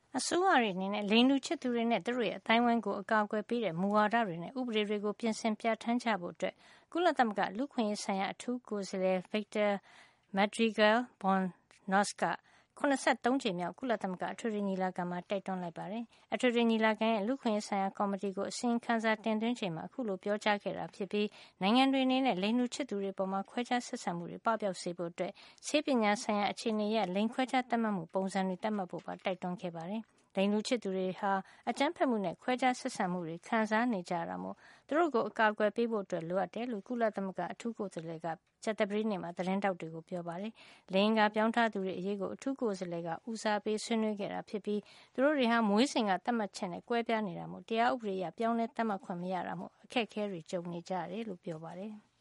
အစိုးရတွေအနေနဲ့လိင်တူချစ်သူတွေနဲ့သူတို့ရဲ့အတိုင်းဝိုင်းကိုအကာအကွယ်ပေးတဲ့မူဝါဒတွေနဲ့ဥပဒေတွေကိုပြင်ဆင်ပြဌာန်းကြဖို့ကုလသမဂ္ဂလူ့အခွင့်အရေးဆိုင်ရာအထူးကိုယ်စားလှယ် Victor Madrigal-Borloz က73 ကြိမ်မြောက်ကုလသမဂ္ဂအထွေထွေညီလာခံမှာတိုက်တွန်းလိုက်ပါတယ်။အထွေထွေညီလာခံရဲ့လူ့အခွင့်အရေးဆိုင်ရာကော်မတီကိုအစီရင်ခံစာတင်သွင်းချိန်မှာအခုလိုပြောကြားခဲ့တာဖြစ်ပြီးနိုင်ငံတွေအနေနဲ့လိင်တူချစ်သူတွေပေါ်ခွဲခြားဆက်ဆံမှုတွေပပျောက်စေဖို့ဆေးပညာဆိုင်ရာအခြေအနေအရလိင်ခွဲခြားသတ်မှတ်မှုပုံစံတွေသတ်မှတ်ဖို့ပါတိုက်တွန်းခဲ့ပါတယ်။လိင်တူချစ်သူတွေဟာအကြမ်းဖက်မှုနဲ့ခွဲခြားဆက်ဆံမှုတွေခံစားနေကြရတာမို့သူတို့ကိုအကာအကွယ်ပေးဖို့လိုအပ်တယ်လို့ကုလသမဂ္ဂအထူးကိုယ်စားလှယ်ကကြာသပတေးနေ့မှာသတင်းထောက်တွေကိုပြောပါတယ်။လိင်ကပြောင်းထားသူတွေအရေးကိုအထူးကိုယ်စားလှယ်ကဦးစားပေးဆွေးနွေးခဲ့တာဖြစ်ပြီးသူတို့တွေဟာမွေးစဉ်ကသတ်မှတ်ချက်နဲ့ကွဲပြားနေတာမို့တရားဥပဒေအရပြောင်းလဲသတ်မှတ်ခွင့်မရတာမို့အခက်အခဲတွေကြုံနေကြရတယ်လို့ပြောပါတယ်။